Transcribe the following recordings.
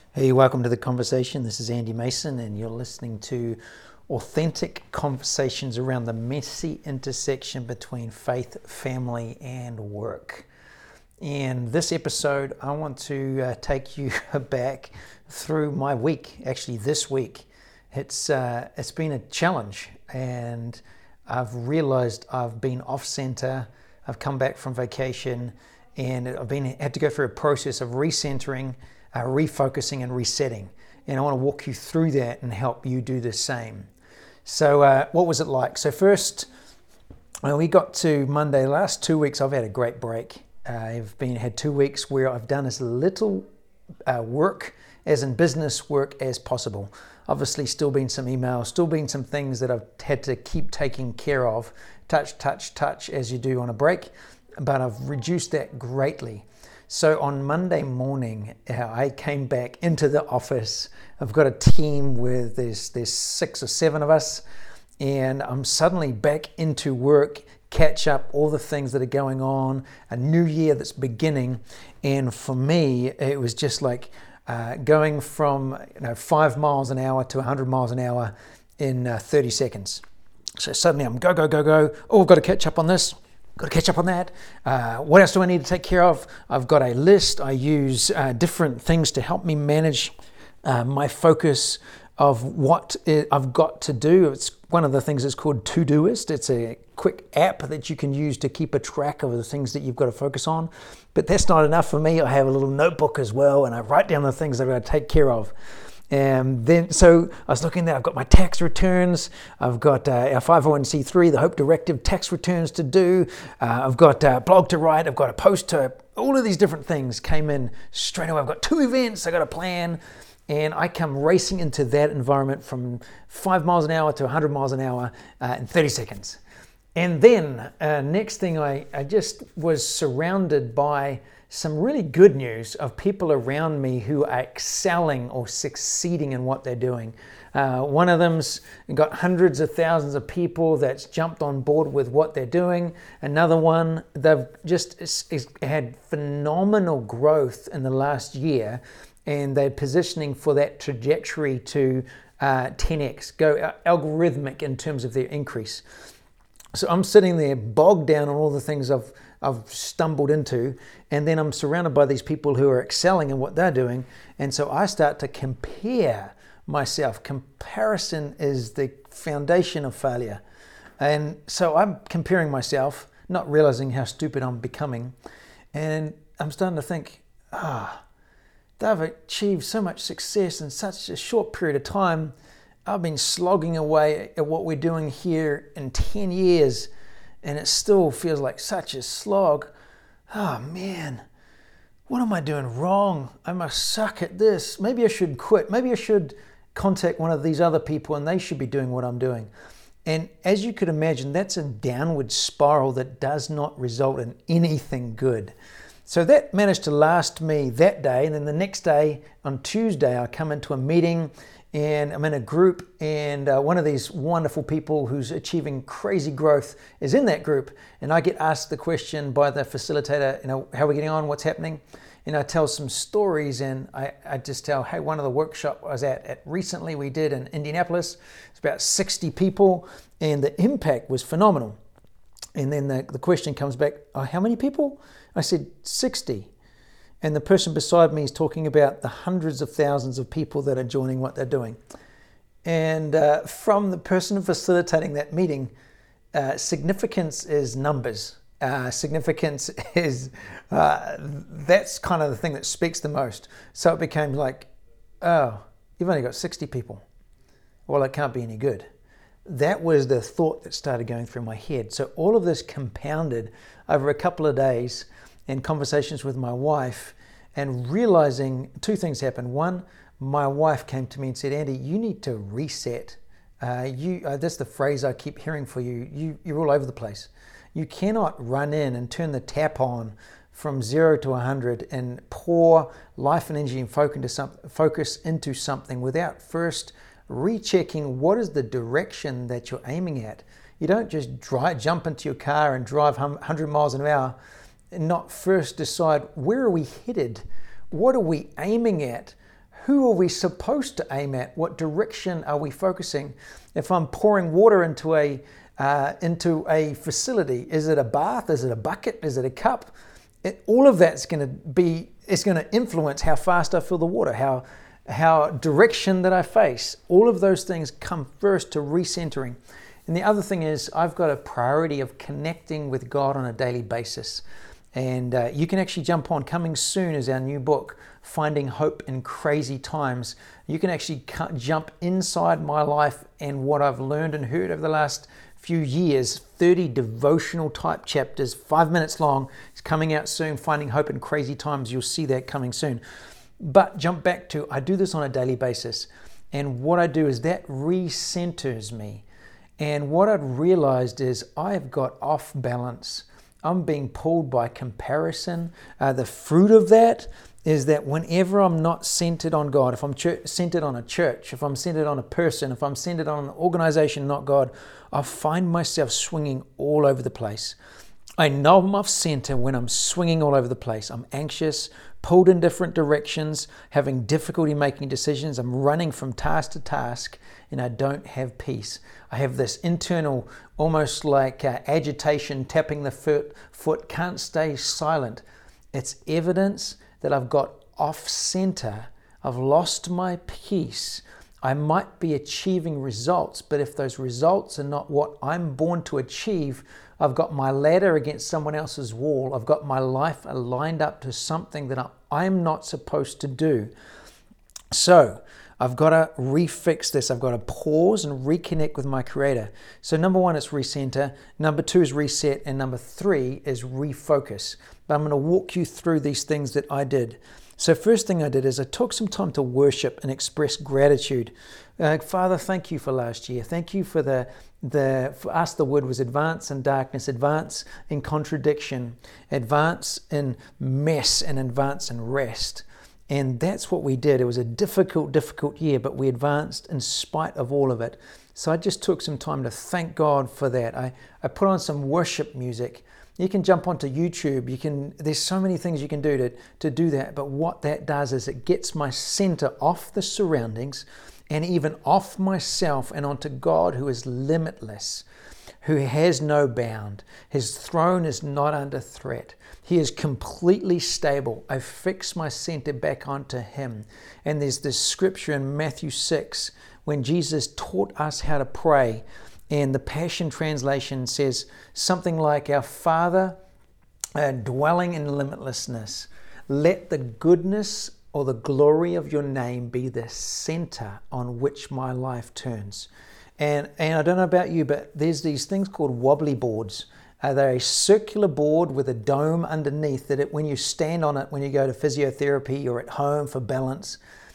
Hey, welcome to The Conversation. This is Andy Mason, and you're listening to authentic conversations around the messy intersection between faith, family, and work. In this episode, I want to take you back through my week, actually this week. It's been a challenge, and I've realized I've been off center. I've come back from vacation, and I've had to go through a process of recentering, refocusing and resetting. And I want to walk you through that and help you do the same. So what was it like? So first, we got to Monday. The last 2 weeks, I've had a great break. I've had 2 weeks where I've done as little work, as in business work, as possible. Obviously, still been some emails, still been some things that I've had to keep taking care of, touch, as you do on a break, but I've reduced that greatly. So on Monday morning, I came back into the office. I've got a team with there's 6 or 7 of us, and I'm suddenly back into work, catch up all the things that are going on, a new year that's beginning. And for me, it was just like going from 5 miles an hour to 100 miles an hour in 30 seconds. So suddenly I'm go. Oh, I've got to catch up on this. Got to catch up on that. What else do I need to take care of? I've got a list. I use different things to help me manage my focus of what I've got to do. It's one of the things that's called Todoist. It's a quick app that you can use to keep a track of the things that you've got to focus on. But that's not enough for me. I have a little notebook as well, and I write down the things that I've got to take care of. And then, so I was looking there, I've got my tax returns, I've got our 501c3, the Hope Directive tax returns to do, I've got a blog to write, I've got a post to, all of these different things came in straight away. I've got 2 events, I've got a plan, and I come racing into that environment from 5 miles an hour to 100 miles an hour in 30 seconds. And then next thing, I just was surrounded by some really good news of people around me who are excelling or succeeding in what they're doing. One of them's got hundreds of thousands of people that's jumped on board with what they're doing. Another one, they've just had phenomenal growth in the last year, and they're positioning for that trajectory to 10x, go algorithmic in terms of their increase. So I'm sitting there bogged down on all the things I've stumbled into, and then I'm surrounded by these people who are excelling in what they're doing, and so I start to compare myself. Comparison is the foundation of failure, and so I'm comparing myself, not realizing how stupid I'm becoming, and I'm starting to think, they've achieved so much success in such a short period of time. I've been slogging away at what we're doing here in 10 years, and it still feels like such a slog. Oh man, what am I doing wrong? I must suck at this. Maybe I should quit. Maybe I should contact one of these other people and they should be doing what I'm doing. And as you could imagine, that's a downward spiral that does not result in anything good. So that managed to last me that day. And then the next day, on Tuesday, I come into a meeting and I'm in a group, and one of these wonderful people who's achieving crazy growth is in that group. And I get asked the question by the facilitator, how are we getting on? What's happening? And I tell some stories, and I just tell, hey, one of the workshops I was at recently we did in Indianapolis, it's about 60 people, and the impact was phenomenal. And then the question comes back, how many people? I said, 60. And the person beside me is talking about the hundreds of thousands of people that are joining what they're doing. And from the person facilitating that meeting, significance is numbers. Significance is, that's kind of the thing that speaks the most. So it became like, oh, you've only got 60 people. Well, it can't be any good. That was the thought that started going through my head. So all of this compounded over a couple of days in conversations with my wife, and realizing 2 things happened. One, my wife came to me and said, Andy, you need to reset. That's the phrase I keep hearing for you. You're all over the place. You cannot run in and turn the tap on from 0 to 100 and pour life and energy and focus into something without first rechecking what is the direction that you're aiming at. You don't just jump into your car and drive 100 miles an hour and not first decide, where are we headed? What are we aiming at? Who are we supposed to aim at? What direction are we focusing? If I'm pouring water into a facility, is it a bath? Is it a bucket? Is it a cup? All of that's going to influence how fast I fill the water, how direction that I face. All of those things come first to recentering. And the other thing is I've got a priority of connecting with God on a daily basis. And you can actually jump on. Coming soon is our new book, Finding Hope in Crazy Times. You can actually jump inside my life and what I've learned and heard over the last few years. 30 devotional type chapters, 5 minutes long. It's coming out soon. Finding Hope in Crazy Times. You'll see that coming soon. But jump back to, I do this on a daily basis. And what I do is that recenters me. And what I've realized is I've got off balance. I'm being pulled by comparison. The fruit of that is that whenever I'm not centered on God, if I'm centered on a church, if I'm centered on a person, if I'm centered on an organization, not God, I find myself swinging all over the place. I know I'm off center when I'm swinging all over the place. I'm anxious, pulled in different directions, having difficulty making decisions. I'm running from task to task, and I don't have peace. I have this internal, almost like agitation, tapping the foot, can't stay silent. It's evidence that I've got off center. I've lost my peace. I might be achieving results, but if those results are not what I'm born to achieve, I've got my ladder against someone else's wall. I've got my life aligned up to something that I'm not supposed to do. So I've got to refix this. I've got to pause and reconnect with my Creator. So number 1 is recenter. Number 2 is reset. And number 3 is refocus. But I'm going to walk you through these things that I did. So first thing I did is I took some time to worship and express gratitude. Father, thank you for last year. Thank you for for us the word was advance in darkness, advance in contradiction, advance in mess, and advance in rest. And that's what we did. It was a difficult year, but we advanced in spite of all of it. So I just took some time to thank God for that. I put on some worship music. You can jump onto YouTube. There's so many things you can do to do that. But what that does is it gets my center off the surroundings and even off myself and onto God, who is limitless, who has no bound. His throne is not under threat. He is completely stable. I fix my center back onto Him. And there's this scripture in Matthew 6 when Jesus taught us how to pray. And the Passion Translation says something like, our Father dwelling in limitlessness, let the goodness or the glory of your name be the center on which my life turns. And I don't know about you, but there's these things called wobbly boards. They're a circular board with a dome underneath that when you stand on it, when you go to physiotherapy or at home for balance,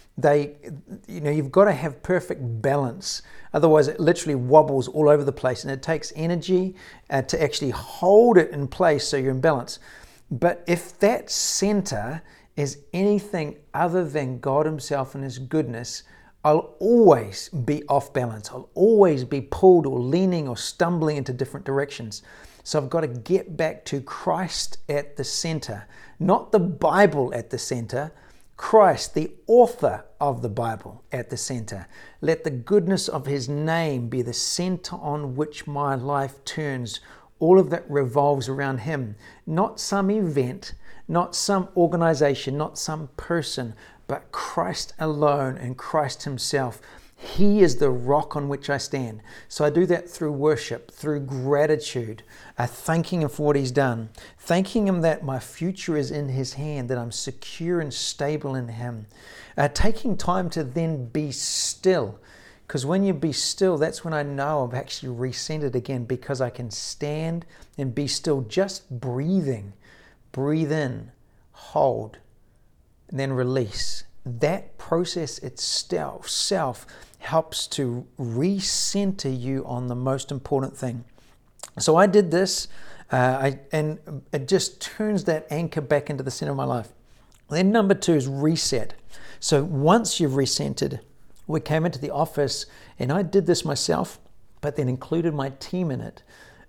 you've got to have perfect balance. Otherwise, it literally wobbles all over the place, and it takes energy to actually hold it in place so you're in balance. But if that center is anything other than God Himself and His goodness, I'll always be off balance. I'll always be pulled or leaning or stumbling into different directions. So I've got to get back to Christ at the center, not the Bible at the center, Christ, the author of the Bible, at the center. Let the goodness of His name be the center on which my life turns. All of that revolves around Him, not some event, not some organization, not some person, but Christ alone and Christ Himself. He is the rock on which I stand. So I do that through worship, through gratitude, thanking Him for what He's done, thanking Him that my future is in His hand, that I'm secure and stable in Him, taking time to then be still. Because when you be still, that's when I know I've actually recentered again, because I can stand and be still, just breathing. Breathe in, hold, and then release. That process itself helps to recenter you on the most important thing. So I did this, and it just turns that anchor back into the center of my life. Then number 2 is reset. So once you've recentered, we came into the office, and I did this myself, but then included my team in it.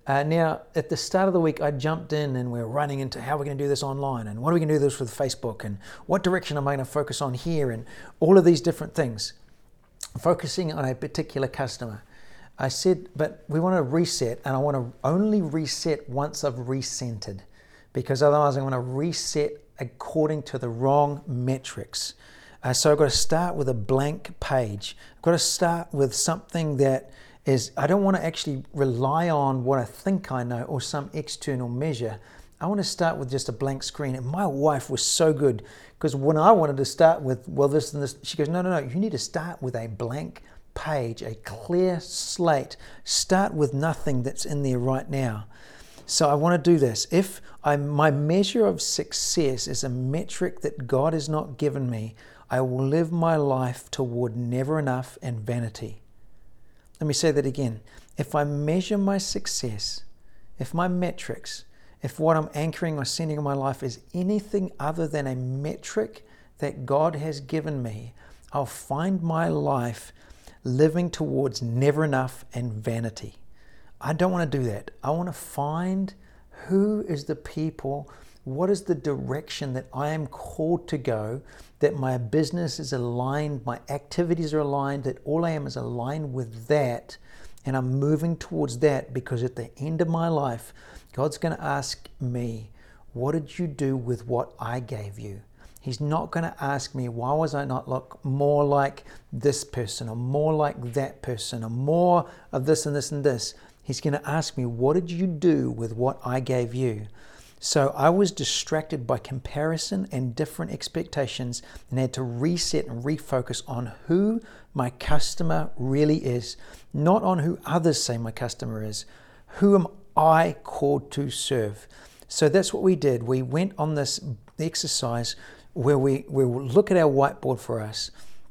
Now, at the start of the week, I jumped in and we're running into how we're going to do this online and what are we going to do this with Facebook and what direction am I going to focus on here and all of these different things, focusing on a particular customer. I said, but we want to reset, and I want to only reset once I've recentered, because otherwise I'm going to reset according to the wrong metrics. So I've got to start with a blank page. I've got to start with something that is, I don't want to actually rely on what I think I know or some external measure. I want to start with just a blank screen. And my wife was so good, because when I wanted to start with, well, this and this, she goes, no, you need to start with a blank page, a clear slate. Start with nothing that's in there right now. So I want to do this. If my measure of success is a metric that God has not given me, I will live my life toward never enough and vanity. Let me say that again. If I measure my success, if my metrics, if what I'm anchoring or sending in my life is anything other than a metric that God has given me, I'll find my life living towards never enough and vanity. I don't want to do that. I want to find who is the people, what is the direction that I am called to go, that my business is aligned, my activities are aligned, that all I am is aligned with that, and I'm moving towards that, because at the end of my life, God's going to ask me, what did you do with what I gave you? He's not going to ask me, why was I not look more like this person or more like that person or more of this and this and this. He's going to ask me, what did you do with what I gave you? So I was distracted by comparison and different expectations and had to reset and refocus on who my customer really is, not on who others say my customer is. Who am I called to serve? So that's what we did. We went on this exercise where we look at our whiteboard for us,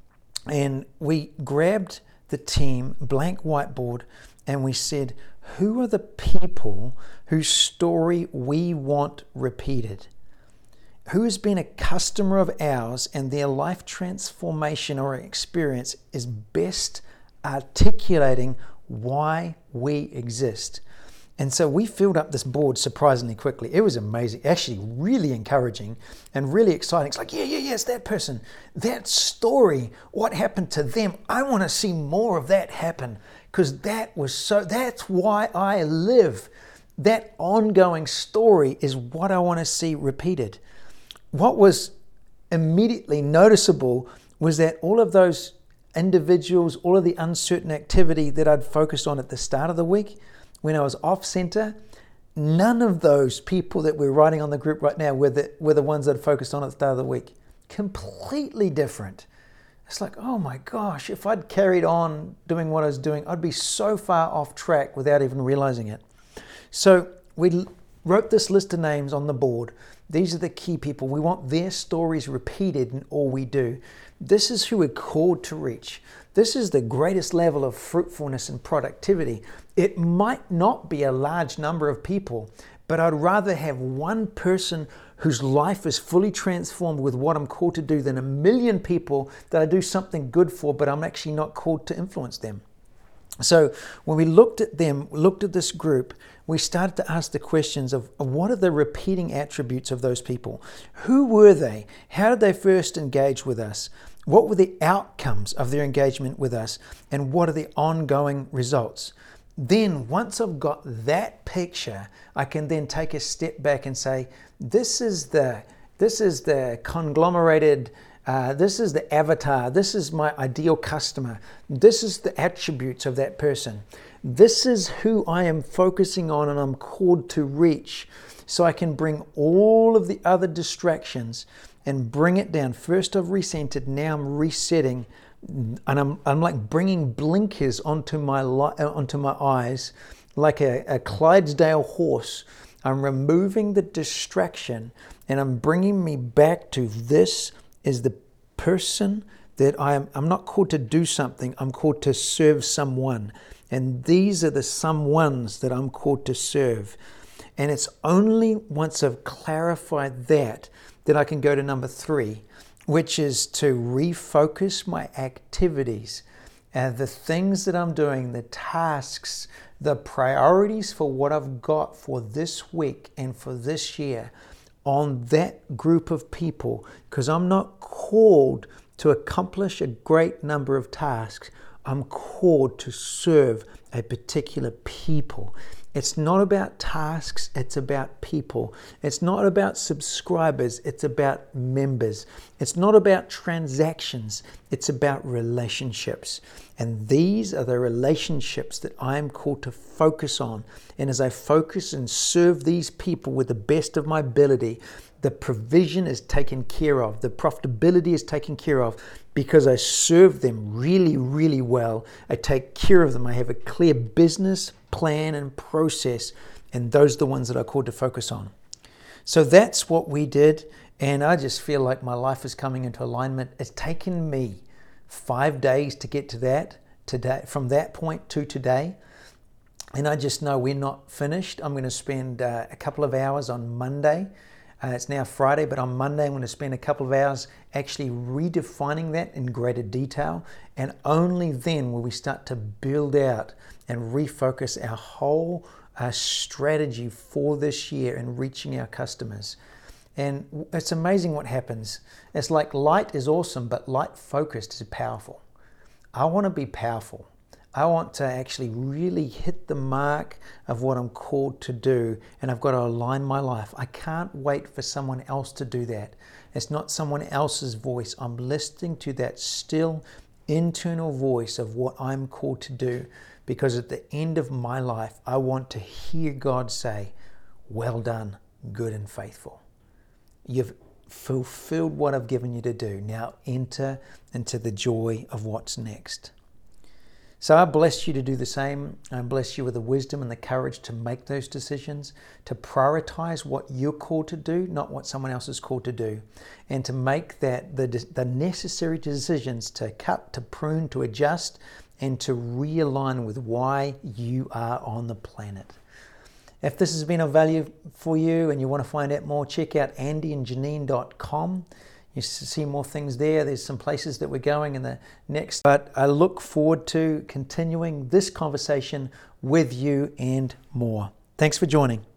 and we grabbed the team blank whiteboard and we said, who are the people whose story we want repeated? Who has been a customer of ours and their life transformation or experience is best articulating why we exist? And so we filled up this board surprisingly quickly. It was amazing, actually really encouraging and really exciting. It's like, yes, that person, that story, what happened to them. I want to see more of that happen, because that's why I live. That ongoing story is what I want to see repeated. What was immediately noticeable was that all of those individuals, all of the uncertain activity that I'd focused on at the start of the week, when I was off center, none of those people that we're writing on the group right now were the ones that I focused on at the start of the week. Completely different. It's like, oh my gosh, if I'd carried on doing what I was doing, I'd be so far off track without even realizing it. So we wrote this list of names on the board. These are the key people. We want their stories repeated in all we do. This is who we're called to reach. This is the greatest level of fruitfulness and productivity. It might not be a large number of people, but I'd rather have one person whose life is fully transformed with what I'm called to do than a million people that I do something good for, but I'm actually not called to influence them. So when we looked at this group, we started to ask the questions of what are the repeating attributes of those people? Who were they? How did they first engage with us? What were the outcomes of their engagement with us? And what are the ongoing results? Then once I've got that picture, I can then take a step back and say, this is the conglomerated, this is the avatar, this is my ideal customer, this is the attributes of that person. This is who I am focusing on and I'm called to reach, so I can bring all of the other distractions and bring it down. First I've recentered, now I'm resetting, and I'm like bringing blinkers onto my eyes, like a Clydesdale horse. I'm removing the distraction and I'm bringing me back to this is the person that I'm not called to do something, I'm called to serve someone. And these are the someones that I'm called to serve. And it's only once I've clarified that I can go to number 3, which is to refocus my activities, the things that I'm doing, the tasks, the priorities for what I've got for this week and for this year on that group of people, because I'm not called to accomplish a great number of tasks. I'm called to serve a particular people. It's not about tasks, it's about people. It's not about subscribers, it's about members. It's not about transactions, it's about relationships. And these are the relationships that I am called to focus on. And as I focus and serve these people with the best of my ability, the provision is taken care of, the profitability is taken care of, because I serve them really, really well. I take care of them. I have a clear business plan and process, and those are the ones that I'm called to focus on. So that's what we did, and I just feel like my life is coming into alignment. It's taken me 5 days to get to that today, from that point to today. And I just know we're not finished. I'm going to spend a couple of hours on Monday. It's now Friday, but on Monday I'm going to spend a couple of hours actually redefining that in greater detail. And only then will we start to build out and refocus our whole strategy for this year and reaching our customers. And it's amazing what happens. It's like light is awesome, but light focused is powerful. I want to be powerful. I want to actually really hit the mark of what I'm called to do, and I've got to align my life. I can't wait for someone else to do that. It's not someone else's voice. I'm listening to that still internal voice of what I'm called to do, because at the end of my life, I want to hear God say, "Well done, good and faithful. You've fulfilled what I've given you to do. Now enter into the joy of what's next." So I bless you to do the same. I bless you with the wisdom and the courage to make those decisions, to prioritize what you're called to do, not what someone else is called to do, and to make that the necessary decisions to cut, to prune, to adjust, and to realign with why you are on the planet. If this has been of value for you and you want to find out more, check out andyandjanine.com. You see more things there. There's some places that we're going in the next. But I look forward to continuing this conversation with you and more. Thanks for joining.